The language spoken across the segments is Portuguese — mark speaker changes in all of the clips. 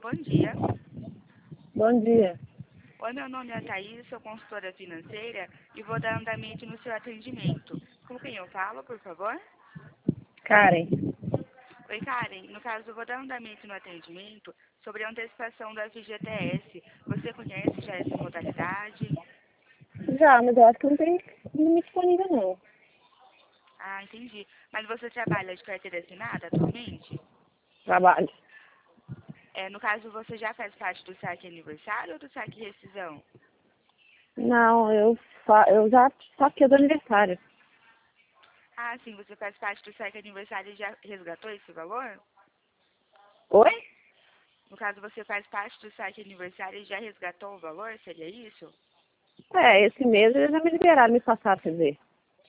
Speaker 1: bom dia.
Speaker 2: Bom dia.
Speaker 1: Oi, meu nome é Thaís, sou consultora financeira e vou dar andamento no seu atendimento. Com quem eu falo, por favor?
Speaker 2: Karen.
Speaker 1: Oi, Karen. No caso, eu vou dar andamento no atendimento sobre a antecipação do FGTS. Você conhece já essa modalidade?
Speaker 2: Já, mas eu acho que não tem limite disponível, não.
Speaker 1: Ah, entendi. Mas você trabalha de carteira assinada atualmente?
Speaker 2: Trabalho.
Speaker 1: No caso, você já faz parte do saque aniversário ou do saque rescisão?
Speaker 2: Não, eu já saquei do aniversário.
Speaker 1: Ah, sim, você faz parte do saque aniversário e já resgatou esse valor?
Speaker 2: Oi?
Speaker 1: No caso, você faz parte do saque aniversário e já resgatou o valor? Seria isso?
Speaker 2: É, esse mês eles já me liberaram, me passaram, quer dizer.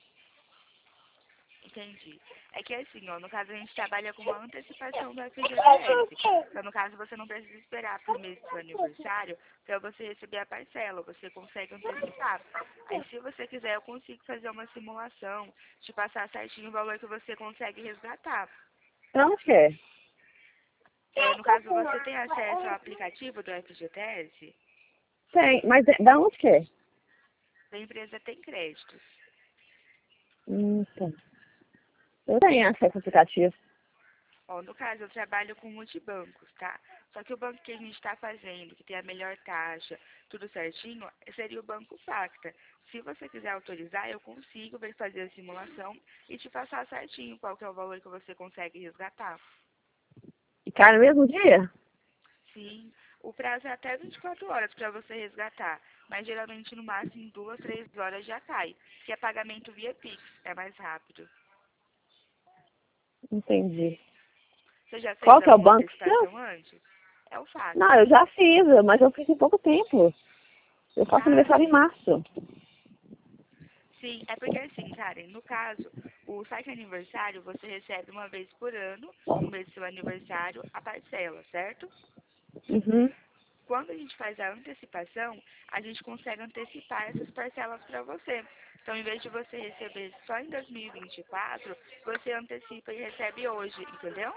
Speaker 1: Entendi. É que assim, ó, no caso a gente trabalha com uma antecipação do FGTS. Então, no caso, você não precisa esperar pro mês do seu aniversário para você receber a parcela. Você consegue antecipar. Aí, se você quiser, eu consigo fazer uma simulação, te passar certinho o valor que você consegue resgatar.
Speaker 2: Então, onde que é?
Speaker 1: No caso, você tem acesso ao aplicativo do FGTS?
Speaker 2: Tem, mas da onde que é?
Speaker 1: A empresa tem créditos.
Speaker 2: Tá. Eu tenho acesso ao aplicativo.
Speaker 1: Ó, no caso, eu trabalho com multibancos, tá? Só que o banco que a gente está fazendo, que tem a melhor taxa, tudo certinho, seria o Banco Facta. Se você quiser autorizar, eu consigo ver fazer a simulação e te passar certinho qual que é o valor que você consegue resgatar.
Speaker 2: E cai no mesmo dia?
Speaker 1: Sim, o prazo é até 24 horas para você resgatar, mas geralmente no máximo em 2, 3 horas já cai, que é pagamento via Pix, é mais rápido.
Speaker 2: Entendi.
Speaker 1: Você já fez
Speaker 2: Qual que é o
Speaker 1: alguma
Speaker 2: banco seu?
Speaker 1: antecipação antes? É o
Speaker 2: Não, eu
Speaker 1: Facta.
Speaker 2: já fiz, mas eu fiz em pouco tempo. Eu faço
Speaker 1: Ah,
Speaker 2: aniversário em
Speaker 1: sim.
Speaker 2: março.
Speaker 1: Sim, é porque assim, Karen, no caso, o saque aniversário você recebe uma vez por ano, no mês do seu aniversário, a parcela, certo?
Speaker 2: Uhum.
Speaker 1: Quando a gente faz a antecipação, a gente consegue antecipar essas parcelas para você. Então, em vez de você receber só em 2024, você antecipa e recebe hoje, entendeu?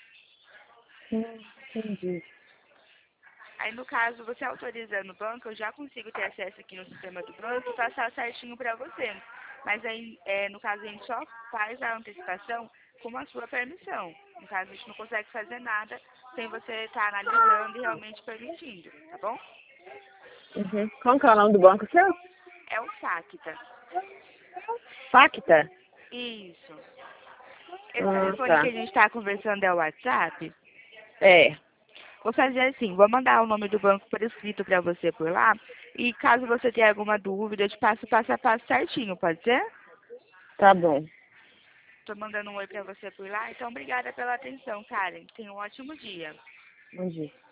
Speaker 2: Entendi.
Speaker 1: Aí, no caso, você autorizando o banco, eu já consigo ter acesso aqui no sistema do banco e passar certinho para você. Mas aí, no caso, a gente só faz a antecipação com a sua permissão. No caso, a gente não consegue fazer nada sem você estar analisando e realmente permitindo, tá bom?
Speaker 2: Uhum. Como que é o nome do banco seu?
Speaker 1: É o Facta.
Speaker 2: Facta?
Speaker 1: Isso. Esse
Speaker 2: Ah,
Speaker 1: telefone que
Speaker 2: tá.
Speaker 1: a gente está conversando é o WhatsApp?
Speaker 2: É,
Speaker 1: Vou fazer assim, vou mandar o nome do banco por escrito para você por lá. E caso você tenha alguma dúvida, eu te passo o passo a passo certinho, pode ser?
Speaker 2: tá bom.
Speaker 1: Tô mandando um oi pra você por lá. Então, obrigada pela atenção, Karen. Tenha um ótimo dia.
Speaker 2: Bom dia.